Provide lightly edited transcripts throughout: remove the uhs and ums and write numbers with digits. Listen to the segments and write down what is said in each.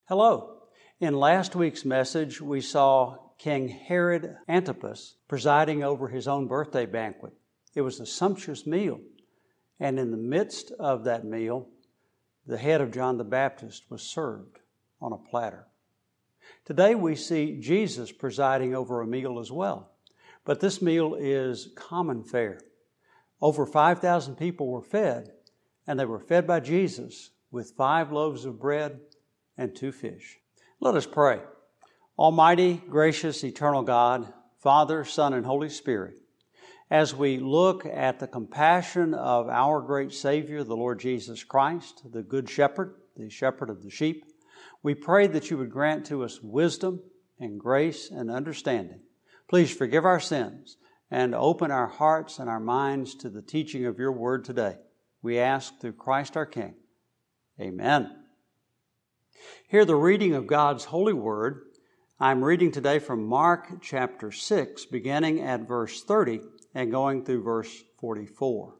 Hello. In last week's message, we saw King Herod Antipas presiding over his own birthday banquet. It was a sumptuous meal, and in the midst of that meal, the head of John the Baptist was served on a platter. Today we see Jesus presiding over a meal as well, but this meal is common fare. Over 5,000 people were fed, and they were fed by Jesus with 5 loaves of bread and 2 fish. Let us pray. Almighty, gracious, eternal God, Father, Son, and Holy Spirit, as we look at the compassion of our great Savior, the Lord Jesus Christ, the Good Shepherd, the shepherd of the sheep, we pray that you would grant to us wisdom and grace and understanding. Please forgive our sins and open our hearts and our minds to the teaching of your word today. We ask through Christ our King. Amen. Hear the reading of God's holy word. I'm reading today from Mark chapter 6, beginning at verse 30 and going through verse 44.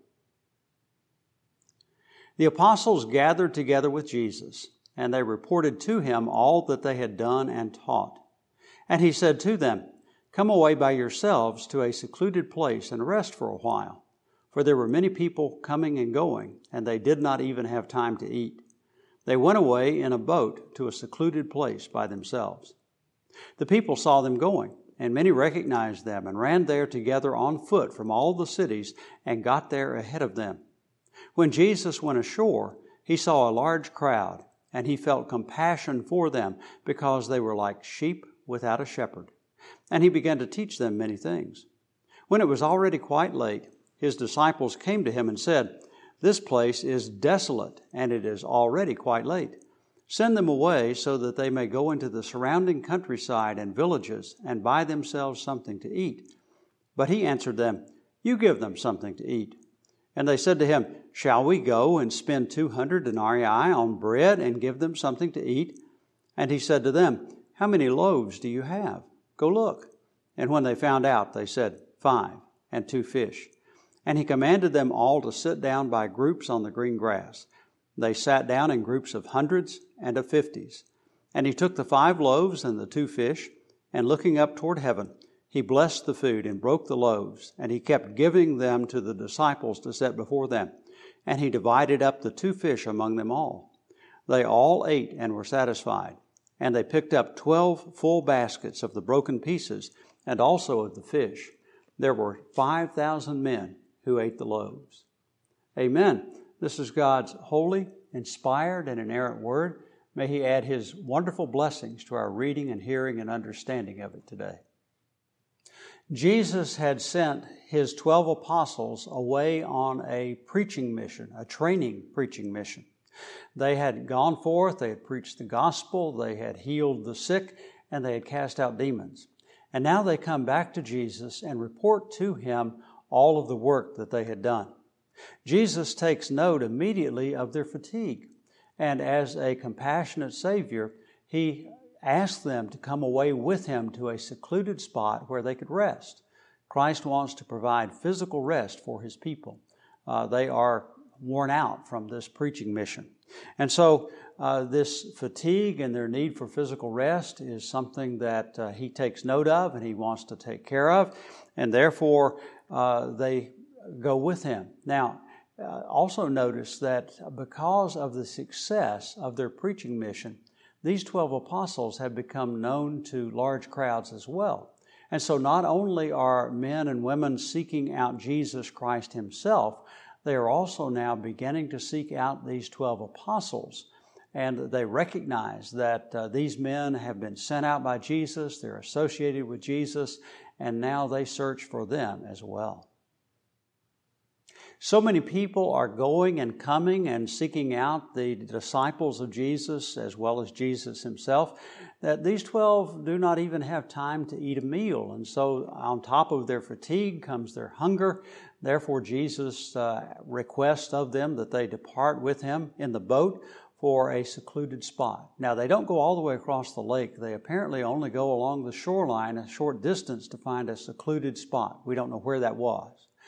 The apostles gathered together with Jesus, and they reported to him all that they had done and taught. And he said to them, "Come away by yourselves to a secluded place and rest for a while." For there were many people coming and going, and they did not even have time to eat. They went away in a boat to a secluded place by themselves. The people saw them going, and many recognized them and ran there together on foot from all the cities and got there ahead of them. When Jesus went ashore, he saw a large crowd, and he felt compassion for them because they were like sheep without a shepherd. And he began to teach them many things. When it was already quite late, his disciples came to him and said, "This place is desolate, and it is already quite late. Send them away so that they may go into the surrounding countryside and villages and buy themselves something to eat." But he answered them, "You give them something to eat." And they said to him, "Shall we go and spend 200 denarii on bread and give them something to eat?" And he said to them, "How many loaves do you have? Go look." And when they found out, they said, 5 and 2 fish. And he commanded them all to sit down by groups on the green grass. They sat down in groups of hundreds and of 50s. And he took the 5 loaves and the 2 fish, and looking up toward heaven, he blessed the food and broke the loaves, and he kept giving them to the disciples to set before them. And he divided up the 2 fish among them all. They all ate and were satisfied. And they picked up 12 full baskets of the broken pieces, and also of the fish. There were 5,000 men who ate the loaves. Amen. This is God's holy, inspired, and inerrant word. May he add his wonderful blessings to our reading and hearing and understanding of it today. Jesus had sent his 12 apostles away on a preaching mission, a training preaching mission. They had gone forth, they had preached the gospel, they had healed the sick, and they had cast out demons. And now they come back to Jesus and report to him all of the work that they had done. Jesus takes note immediately of their fatigue, and as a compassionate Savior, he asks them to come away with him to a secluded spot where they could rest. Christ wants to provide physical rest for his people. They are worn out from this preaching mission. And so this fatigue and their need for physical rest is something that he takes note of and he wants to take care of, and therefore they go with him. Now, also notice that because of the success of their preaching mission, these 12 apostles have become known to large crowds as well. And so not only are men and women seeking out Jesus Christ himself, they are also now beginning to seek out these 12 apostles. And they recognize that these men have been sent out by Jesus, they're associated with Jesus, and now they search for them as well. So many people are going and coming and seeking out the disciples of Jesus as well as Jesus himself, that these 12 do not even have time to eat a meal. And so on top of their fatigue comes their hunger. Therefore, Jesus requests of them that they depart with him in the boat for a secluded spot. Now, they don't go all the way across the lake. They apparently only go along the shoreline a short distance to find a secluded spot. We don't know where that was.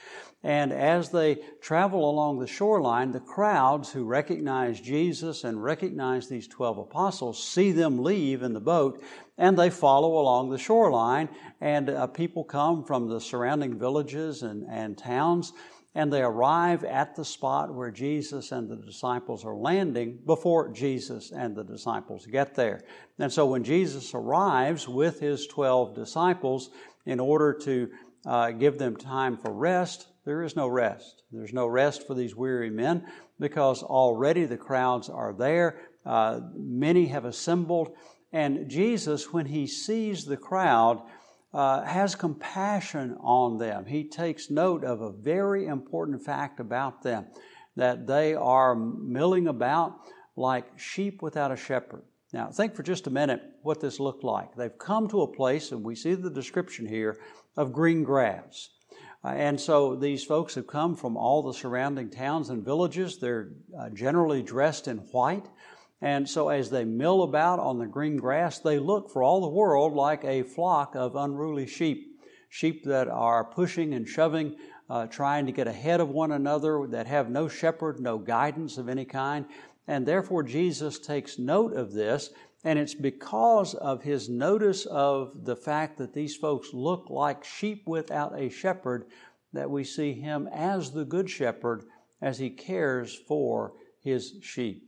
And as they travel along the shoreline, the crowds who recognize Jesus and recognize these 12 apostles see them leave in the boat, and they follow along the shoreline. And people come from the surrounding villages and towns, and they arrive at the spot where Jesus and the disciples are landing before Jesus and the disciples get there. And so when Jesus arrives with his 12 disciples, in order to give them time for rest, there is no rest. There's no rest for these weary men because already the crowds are there. Many have assembled. And Jesus, when he sees the crowd, has compassion on them. He takes note of a very important fact about them, that they are milling about like sheep without a shepherd. Now, think for just a minute what this looked like. They've come to a place, and we see the description here, of green grass. And so these folks have come from all the surrounding towns and villages. They're generally dressed in white. And so as they mill about on the green grass, they look for all the world like a flock of unruly sheep. Sheep that are pushing and shoving, trying to get ahead of one another, that have no shepherd, no guidance of any kind. And therefore Jesus takes note of this, and it's because of his notice of the fact that these folks look like sheep without a shepherd that we see him as the good shepherd as he cares for his sheep.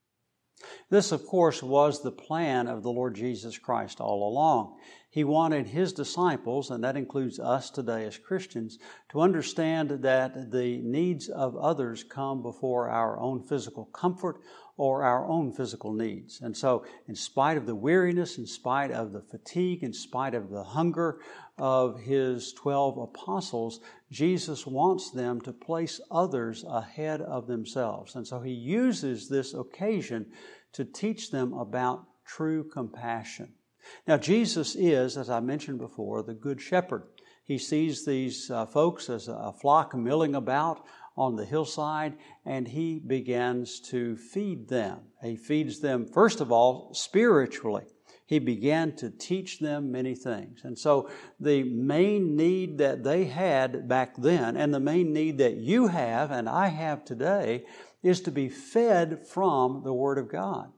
This, of course, was the plan of the Lord Jesus Christ all along. He wanted his disciples, and that includes us today as Christians, to understand that the needs of others come before our own physical comfort or our own physical needs. And so, in spite of the weariness, in spite of the fatigue, in spite of the hunger of his 12 apostles, Jesus wants them to place others ahead of themselves. And so he uses this occasion to teach them about true compassion. Now, Jesus is, as I mentioned before, the Good Shepherd. He sees these folks as a flock milling about on the hillside, and he begins to feed them. He feeds them, first of all, spiritually. He began to teach them many things. And so the main need that they had back then, and the main need that you have and I have today, is to be fed from the Word of God.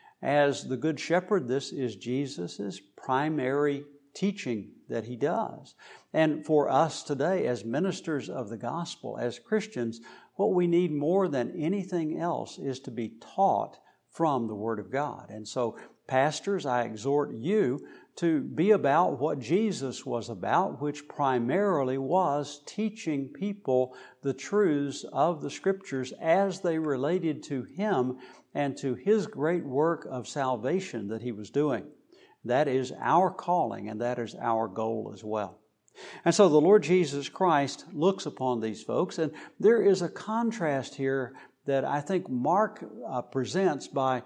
As the Good Shepherd, this is Jesus' primary teaching that he does. And for us today, as ministers of the gospel, as Christians, what we need more than anything else is to be taught from the Word of God. And so, pastors, I exhort you to be about what Jesus was about, which primarily was teaching people the truths of the Scriptures as they related to him and to his great work of salvation that he was doing. That is our calling, and that is our goal as well. And so the Lord Jesus Christ looks upon these folks, and there is a contrast here that I think Mark presents by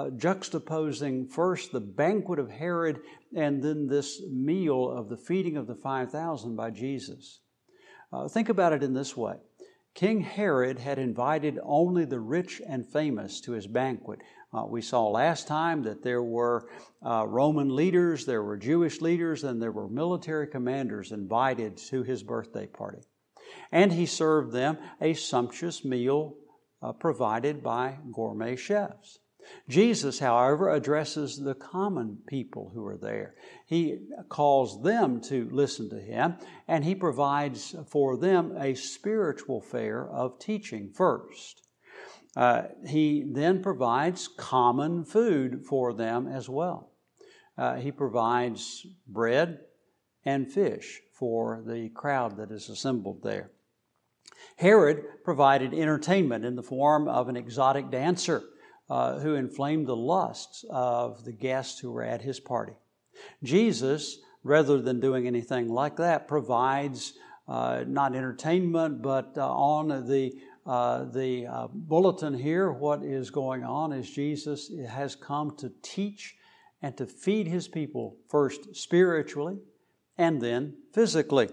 juxtaposing first the banquet of Herod and then this meal of the feeding of the 5,000 by Jesus. Think about it in this way. King Herod had invited only the rich and famous to his banquet. We saw last time that there were Roman leaders, there were Jewish leaders, and there were military commanders invited to his birthday party. And he served them a sumptuous meal provided by gourmet chefs. Jesus, however, addresses the common people who are there. He calls them to listen to him, and he provides for them a spiritual fare of teaching first. He then provides common food for them as well. He provides bread and fish for the crowd that is assembled there. Herod provided entertainment in the form of an exotic dancer who inflamed the lusts of the guests who were at his party. Jesus, rather than doing anything like that, provides not entertainment, but on the bulletin here, what is going on is Jesus has come to teach and to feed his people first spiritually and then physically.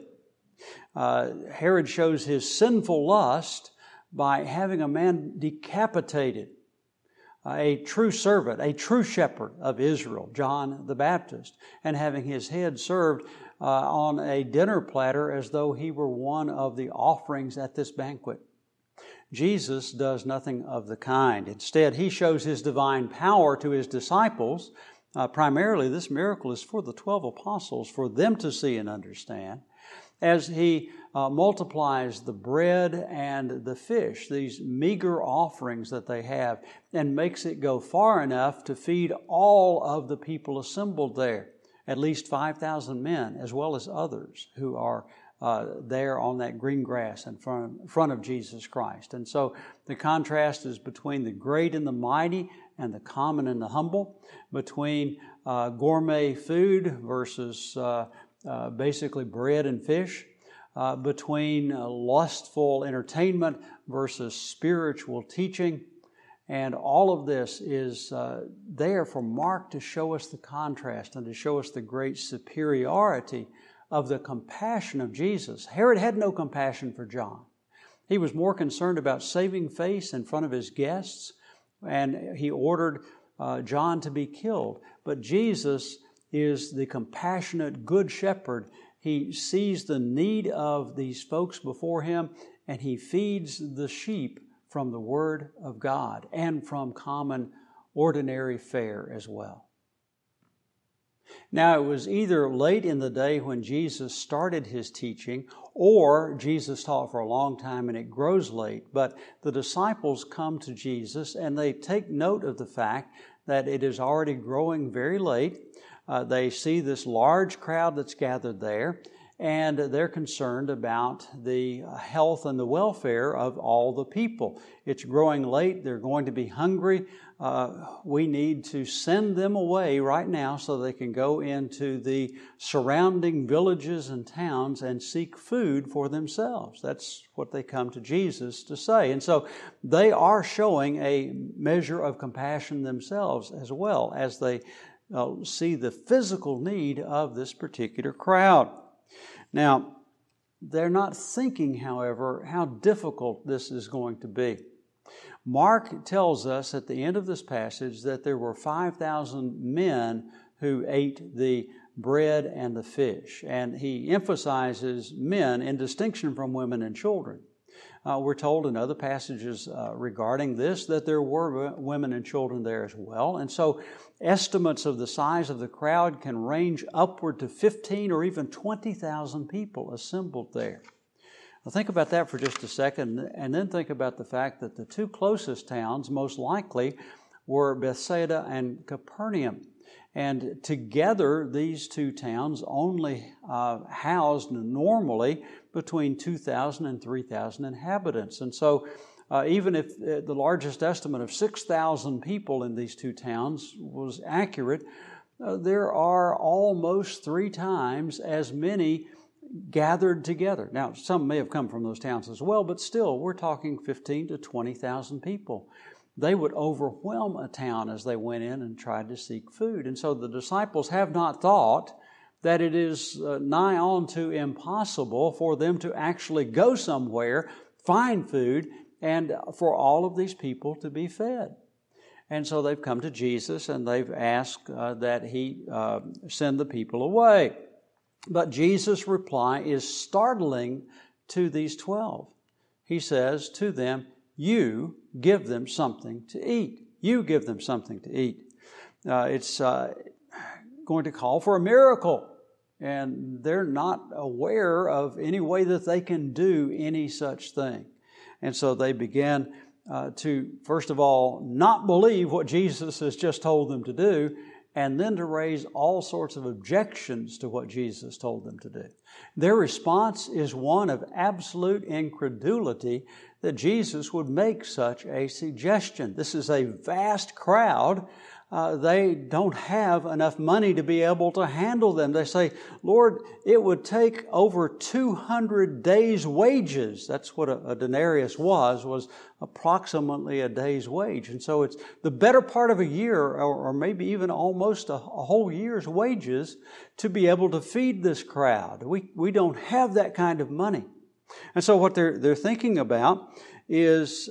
Herod shows his sinful lust by having a man decapitated, a true servant, a true shepherd of Israel, John the Baptist, and having his head served on a dinner platter as though he were one of the offerings at this banquet. Jesus does nothing of the kind. Instead, he shows his divine power to his disciples. Primarily, this miracle is for the 12 apostles, for them to see and understand, as he multiplies the bread and the fish, these meager offerings that they have, and makes it go far enough to feed all of the people assembled there, at least 5,000 men, as well as others who are there on that green grass in front of Jesus Christ. And so the contrast is between the great and the mighty and the common and the humble, between gourmet food versus basically bread and fish, between lustful entertainment versus spiritual teaching. And all of this is there for Mark to show us the contrast and to show us the great superiority of the compassion of Jesus. Herod had no compassion for John. He was more concerned about saving face in front of his guests, and he ordered John to be killed. But Jesus is the compassionate good shepherd. He sees the need of these folks before him, and he feeds the sheep from the Word of God and from common, ordinary fare as well. Now, it was either late in the day when Jesus started his teaching, or Jesus taught for a long time and it grows late. But the disciples come to Jesus and they take note of the fact that it is already growing very late. They see this large crowd that's gathered there, and they're concerned about the health and the welfare of all the people. It's growing late. They're going to be hungry. We need to send them away right now so they can go into the surrounding villages and towns and seek food for themselves. That's what they come to Jesus to say. And so they are showing a measure of compassion themselves as well as they see the physical need of this particular crowd. Now, they're not thinking, however, how difficult this is going to be. Mark tells us at the end of this passage that there were 5,000 men who ate the bread and the fish. And he emphasizes men in distinction from women and children. We're told in other passages regarding this that there were women and children there as well. And so estimates of the size of the crowd can range upward to 15 or even 20,000 people assembled there. Now think about that for just a second, and then think about the fact that the two closest towns most likely were Bethsaida and Capernaum. And together, these two towns only housed normally between 2,000 and 3,000 inhabitants. And so even if the largest estimate of 6,000 people in these two towns was accurate, there are almost 3 times as many gathered together. Now, some may have come from those towns as well, but still, we're talking 15 to 20,000 people. They would overwhelm a town as they went in and tried to seek food. And so the disciples have not thought that it is nigh on to impossible for them to actually go somewhere, find food, and for all of these people to be fed. And so they've come to Jesus and they've asked that he send the people away. But Jesus' reply is startling to these 12. He says to them, "You give them something to eat." You give them something to eat. It's going to call for a miracle. And they're not aware of any way that they can do any such thing. And so they began to, first of all, not believe what Jesus has just told them to do, and then to raise all sorts of objections to what Jesus told them to do. Their response is one of absolute incredulity that Jesus would make such a suggestion. This is a vast crowd. They don't have enough money to be able to handle them. They say, "Lord, it would take over 200 days' wages." That's what a denarius was approximately a day's wage. And so it's the better part of a year, or maybe even almost a whole year's wages to be able to feed this crowd. We don't have that kind of money. And so what they're thinking about is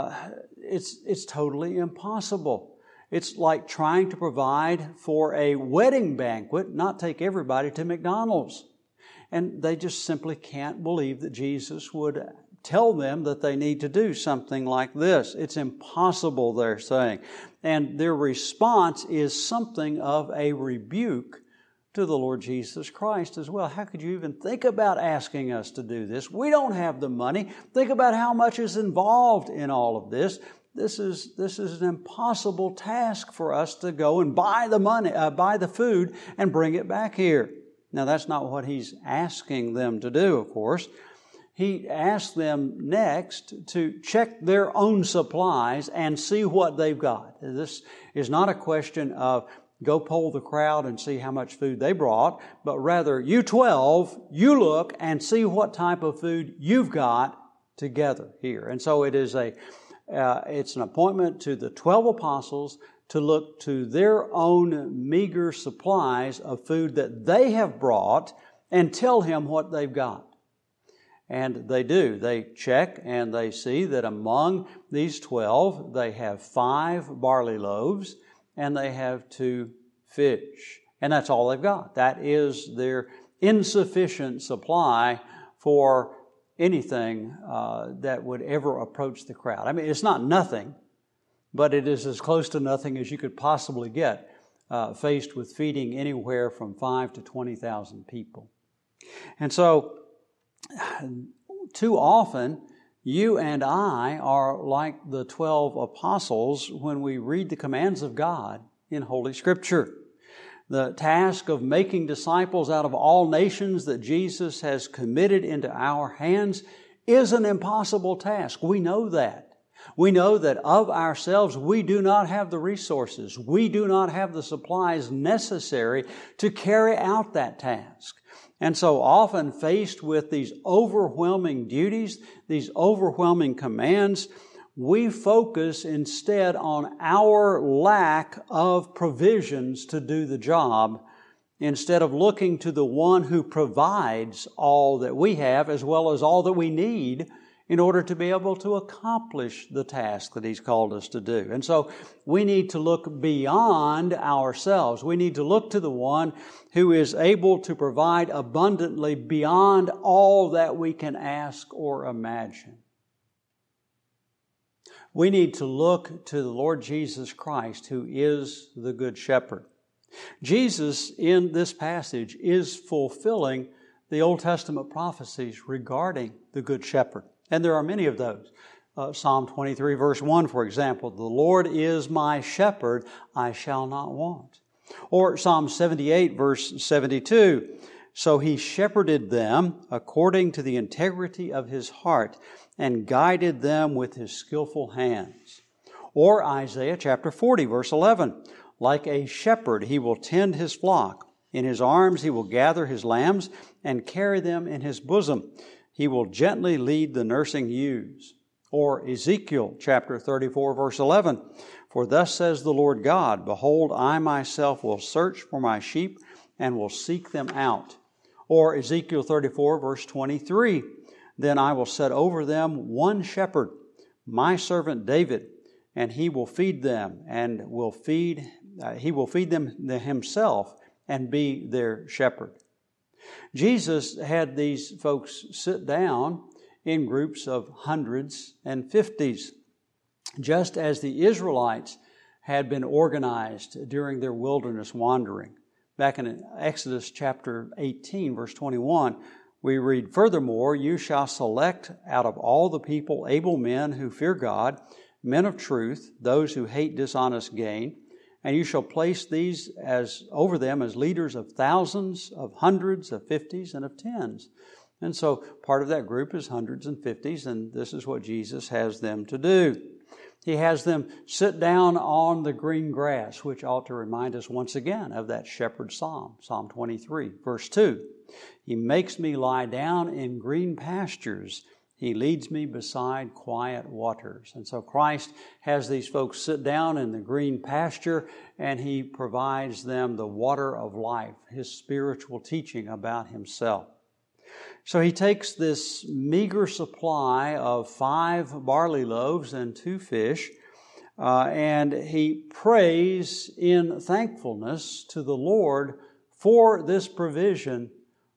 it's totally impossible. It's like trying to provide for a wedding banquet, not take everybody to McDonald's. And they just simply can't believe that Jesus would tell them that they need to do something like this. It's impossible, they're saying. And their response is something of a rebuke to the Lord Jesus Christ as well. How could you even think about asking us to do this? We don't have the money. Think about how much is involved in all of this. This is an impossible task for us to go and buy the food and bring it back here. Now, that's not what he's asking them to do, of course. He asks them next to check their own supplies and see what they've got. This is not a question of go poll the crowd and see how much food they brought, but rather, you 12, you look and see what type of food you've got together here. And so it's an appointment to the 12 apostles to look to their own meager supplies of food that they have brought and tell him what they've got. And they do. They check and they see that among these 12, they have 5 barley loaves and they have 2 fish. And that's all they've got. That is their insufficient supply for anything that would ever approach the crowd. I mean, it's not nothing, but it is as close to nothing as you could possibly get faced with feeding anywhere from 5 to 20,000 people. And so, too often, you and I are like the 12 apostles when we read the commands of God in Holy Scripture. The task of making disciples out of all nations that Jesus has committed into our hands is an impossible task. We know that. We know that of ourselves we do not have the resources. We do not have the supplies necessary to carry out that task. And so often faced with these overwhelming duties, these overwhelming commands, we focus instead on our lack of provisions to do the job instead of looking to the one who provides all that we have as well as all that we need in order to be able to accomplish the task that He's called us to do. And so we need to look beyond ourselves. We need to look to the one who is able to provide abundantly beyond all that we can ask or imagine. We need to look to the Lord Jesus Christ, who is the Good Shepherd. Jesus, in this passage, is fulfilling the Old Testament prophecies regarding the Good Shepherd. And there are many of those. Psalm 23 verse 1, for example, the Lord is my shepherd, I shall not want. Or Psalm 78 verse 72, so He shepherded them according to the integrity of His heart and guided them with His skillful hands. Or Isaiah chapter 40 verse 11, like a shepherd He will tend His flock. In His arms He will gather His lambs and carry them in His bosom. He will gently lead the nursing ewes. Or Ezekiel chapter 34 verse 11. For thus says the Lord God, behold, I myself will search for my sheep and will seek them out. Or Ezekiel 34 verse 23. Then I will set over them one shepherd, my servant David, and he will feed them and he will feed them himself and be their shepherd. Jesus had these folks sit down in groups of hundreds and fifties, just as the Israelites had been organized during their wilderness wandering. Back in Exodus chapter 18, verse 21, we read, furthermore, you shall select out of all the people able men who fear God, men of truth, those who hate dishonest gain, and you shall place these over them as leaders of thousands, of hundreds, of fifties, and of tens. And so part of that group is hundreds and fifties, and this is what Jesus has them to do. He has them sit down on the green grass, which ought to remind us once again of that shepherd's psalm, Psalm 23, verse 2. He makes me lie down in green pastures. He leads me beside quiet waters. And so Christ has these folks sit down in the green pasture, and He provides them the water of life, His spiritual teaching about Himself. So He takes this meager supply of 5 barley loaves and 2 fish, and He prays in thankfulness to the Lord for this provision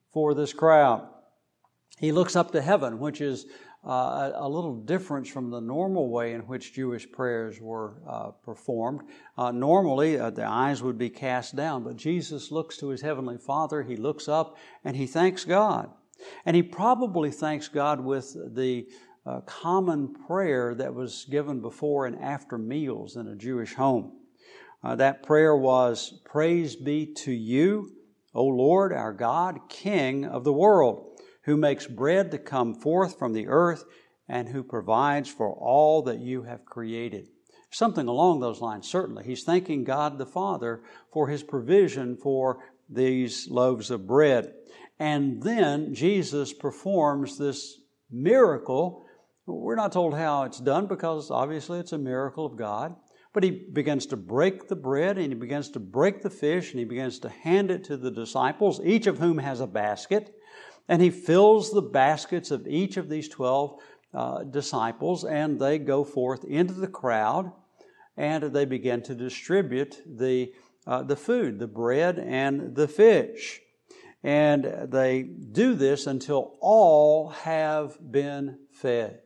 for this crowd. He looks up to heaven, which is a little difference from the normal way in which Jewish prayers were performed. Normally, the eyes would be cast down, but Jesus looks to His Heavenly Father. He looks up and He thanks God. And He probably thanks God with the common prayer that was given before and after meals in a Jewish home. That prayer was, "Praise be to you, O Lord, our God, King of the world, who makes bread to come forth from the earth and who provides for all that you have created." Something along those lines, certainly. He's thanking God the Father for His provision for these loaves of bread. And then Jesus performs this miracle. We're not told how it's done because obviously it's a miracle of God. But He begins to break the bread and He begins to break the fish and He begins to hand it to the disciples, each of whom has a basket. And He fills the baskets of each of these 12 disciples, and they go forth into the crowd and they begin to distribute the food, the bread and the fish. And they do this until all have been fed.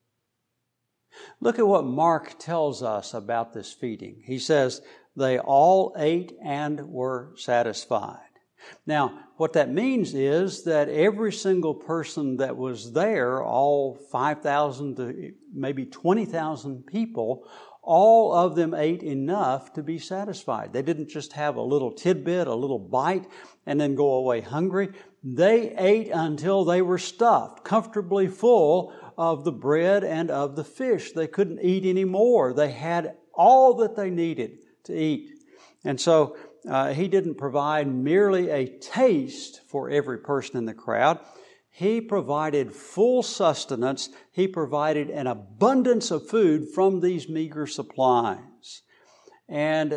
Look at what Mark tells us about this feeding. He says, "They all ate and were satisfied." Now, what that means is that every single person that was there, all 5,000 to maybe 20,000 people, all of them ate enough to be satisfied. They didn't just have a little tidbit, a little bite, and then go away hungry. They ate until they were stuffed, comfortably full of the bread and of the fish. They couldn't eat any more. They had all that they needed to eat. And so He didn't provide merely a taste for every person in the crowd. He provided full sustenance. He provided an abundance of food from these meager supplies. And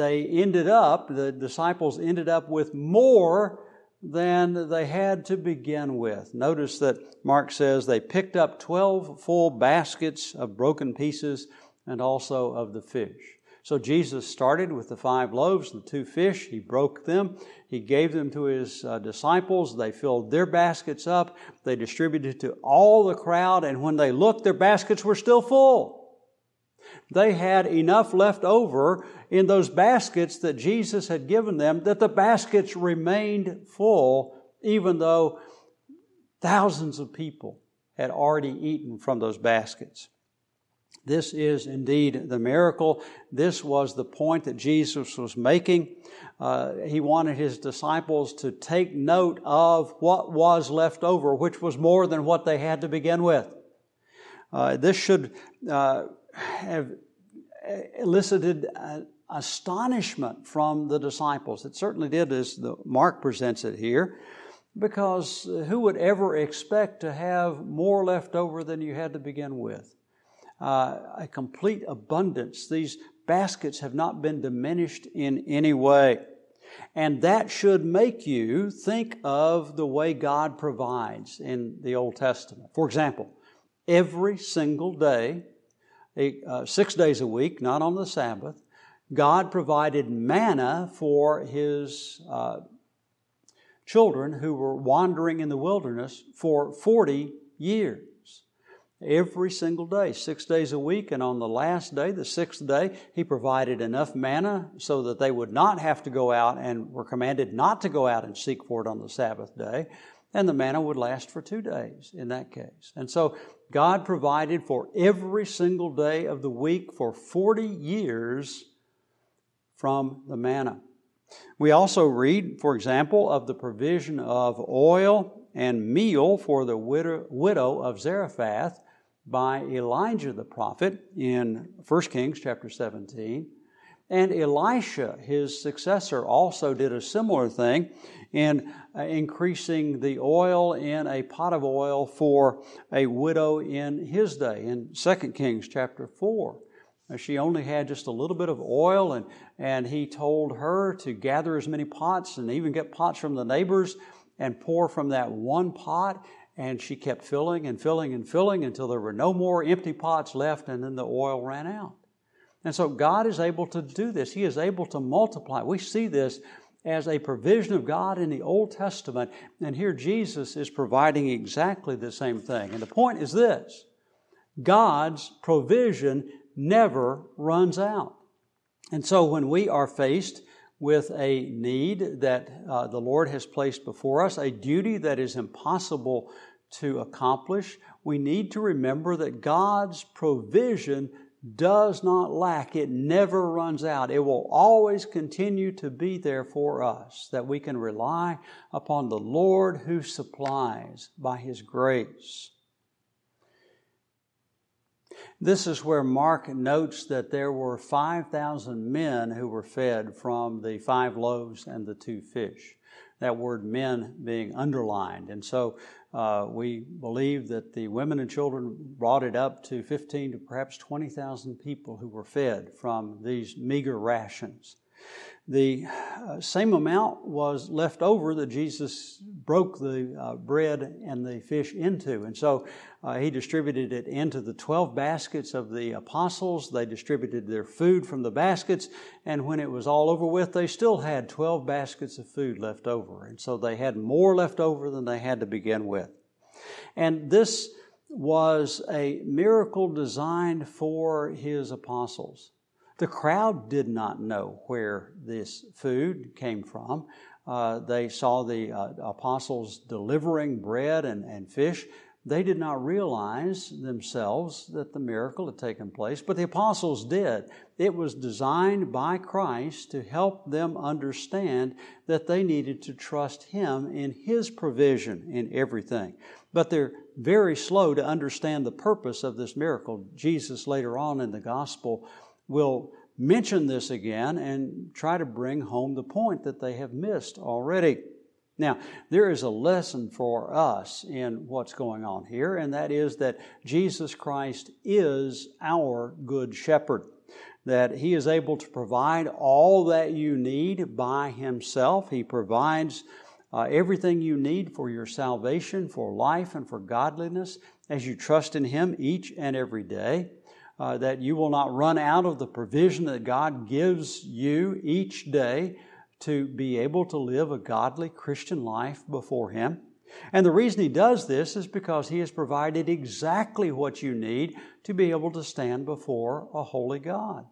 the disciples ended up with more than they had to begin with. Notice that Mark says they picked up 12 full baskets of broken pieces and also of the fish. So Jesus started with the 5 loaves and the 2 fish. He broke them. He gave them to His disciples. They filled their baskets up. They distributed to all the crowd. And when they looked, their baskets were still full. They had enough left over in those baskets that Jesus had given them that the baskets remained full, even though thousands of people had already eaten from those baskets. This is indeed the miracle. This was the point that Jesus was making. He wanted His disciples to take note of what was left over, which was more than what they had to begin with. This should have elicited astonishment from the disciples. It certainly did, as Mark presents it here, because who would ever expect to have more left over than you had to begin with? A complete abundance. These baskets have not been diminished in any way. And that should make you think of the way God provides in the Old Testament. For example, every single day, 6 days a week, not on the Sabbath, God provided manna for His children who were wandering in the wilderness for 40 years. Every single day, 6 days a week, and on the last day, the 6th day, He provided enough manna so that they would not have to go out and were commanded not to go out and seek for it on the Sabbath day, and the manna would last for 2 days in that case. And so God provided for every single day of the week for 40 years from the manna. We also read, for example, of the provision of oil and meal for the widow of Zarephath by Elijah the prophet in 1 Kings chapter 17. And Elisha, his successor, also did a similar thing in increasing the oil in a pot of oil for a widow in his day in 2 Kings chapter 4. She only had just a little bit of oil, and he told her to gather as many pots and even get pots from the neighbors and pour from that one pot. And she kept filling and filling and filling until there were no more empty pots left, and then the oil ran out. And so God is able to do this. He is able to multiply. We see this as a provision of God in the Old Testament, and here Jesus is providing exactly the same thing. And the point is this: God's provision never runs out. And so when we are faced with a need that the Lord has placed before us, a duty that is impossible to accomplish, we need to remember that God's provision does not lack. It never runs out. It will always continue to be there for us, that we can rely upon the Lord who supplies by His grace. This is where Mark notes that there were 5,000 men who were fed from the 5 loaves and the 2 fish. That word men being underlined. And so we believe that the women and children brought it up to 15 to perhaps 20,000 people who were fed from these meager rations. The same amount was left over that Jesus broke the bread and the fish into. And so He distributed it into the 12 baskets of the apostles. They distributed their food from the baskets. And when it was all over with, they still had 12 baskets of food left over. And so they had more left over than they had to begin with. And this was a miracle designed for His apostles. The crowd did not know where this food came from. They saw the apostles delivering bread and fish. They did not realize themselves that the miracle had taken place, but the apostles did. It was designed by Christ to help them understand that they needed to trust Him in His provision in everything. But they're very slow to understand the purpose of this miracle. Jesus later on in the gospel will mention this again and try to bring home the point that they have missed already. Now, there is a lesson for us in what's going on here, and that is that Jesus Christ is our good shepherd, that He is able to provide all that you need by Himself. He provides everything you need for your salvation, for life, and for godliness as you trust in Him each and every day. That you will not run out of the provision that God gives you each day to be able to live a godly Christian life before Him. And the reason He does this is because He has provided exactly what you need to be able to stand before a holy God.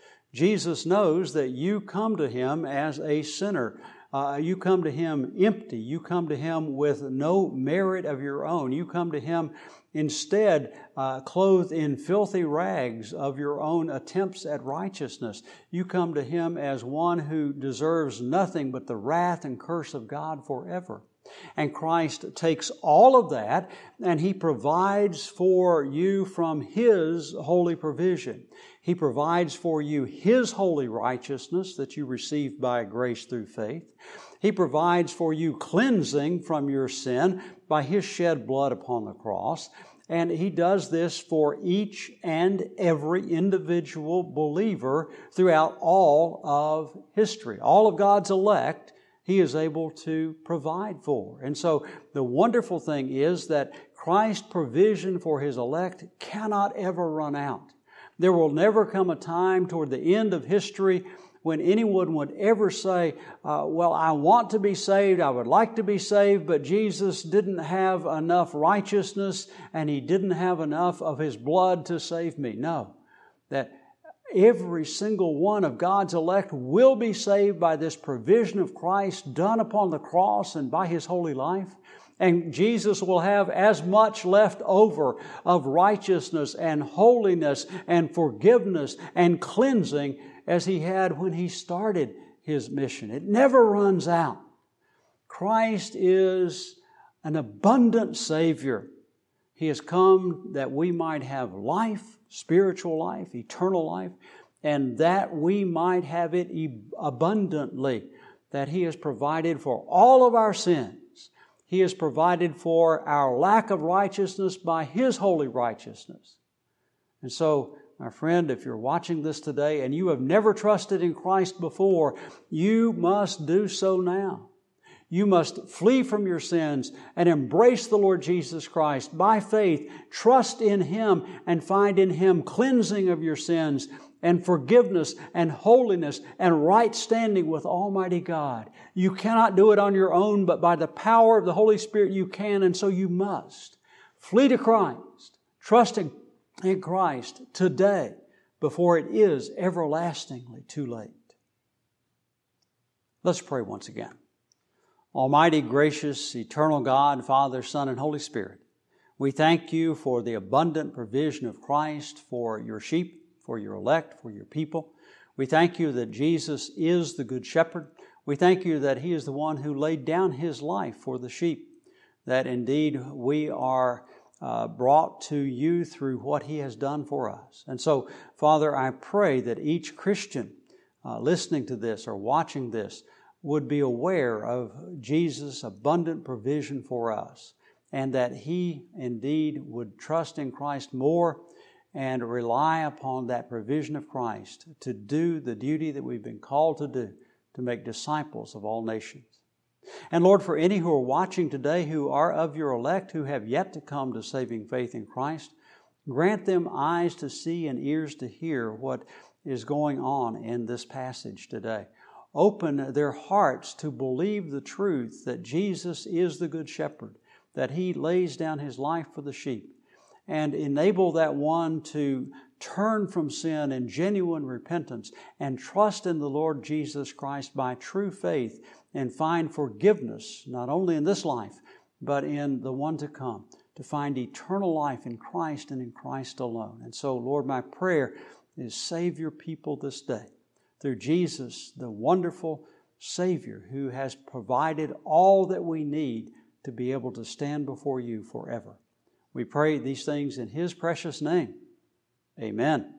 Jesus knows that you come to Him as a sinner. You come to Him empty. You come to Him with no merit of your own. You come to Him instead clothed in filthy rags of your own attempts at righteousness. You come to Him as one who deserves nothing but the wrath and curse of God forever. And Christ takes all of that and He provides for you from His holy provision. He provides for you His holy righteousness that you receive by grace through faith. He provides for you cleansing from your sin by His shed blood upon the cross. And He does this for each and every individual believer throughout all of history. All of God's elect, He is able to provide for. And so the wonderful thing is that Christ's provision for His elect cannot ever run out. There will never come a time toward the end of history when anyone would ever say, well, I want to be saved, I would like to be saved, but Jesus didn't have enough righteousness and He didn't have enough of His blood to save me. No, that every single one of God's elect will be saved by this provision of Christ done upon the cross and by His holy life. And Jesus will have as much left over of righteousness and holiness and forgiveness and cleansing as He had when He started His mission. It never runs out. Christ is an abundant Savior. He has come that we might have life, spiritual life, eternal life, and that we might have it abundantly, that He has provided for all of our sins. He has provided for our lack of righteousness by His holy righteousness. And so, my friend, if you're watching this today and you have never trusted in Christ before, you must do so now. You must flee from your sins and embrace the Lord Jesus Christ by faith. Trust in Him and find in Him cleansing of your sins and forgiveness and holiness and right standing with Almighty God. You cannot do it on your own, but by the power of the Holy Spirit you can, and so you must. Flee to Christ, trusting in Christ today before it is everlastingly too late. Let's pray once again. Almighty, gracious, eternal God, Father, Son, and Holy Spirit, we thank you for the abundant provision of Christ for your sheep, for your elect, for your people. We thank you that Jesus is the Good Shepherd. We thank you that He is the one who laid down His life for the sheep, that indeed we are brought to you through what He has done for us. And so, Father, I pray that each Christian listening to this or watching this would be aware of Jesus' abundant provision for us, and that he indeed would trust in Christ more and rely upon that provision of Christ to do the duty that we've been called to do, to make disciples of all nations. And Lord, for any who are watching today who are of your elect, who have yet to come to saving faith in Christ, grant them eyes to see and ears to hear what is going on in this passage today. Open their hearts to believe the truth that Jesus is the Good Shepherd, that He lays down His life for the sheep, and enable that one to turn from sin in genuine repentance and trust in the Lord Jesus Christ by true faith and find forgiveness, not only in this life, but in the one to come, to find eternal life in Christ and in Christ alone. And so, Lord, my prayer is save your people this day through Jesus, the wonderful Savior who has provided all that we need to be able to stand before you forever. We pray these things in His precious name. Amen.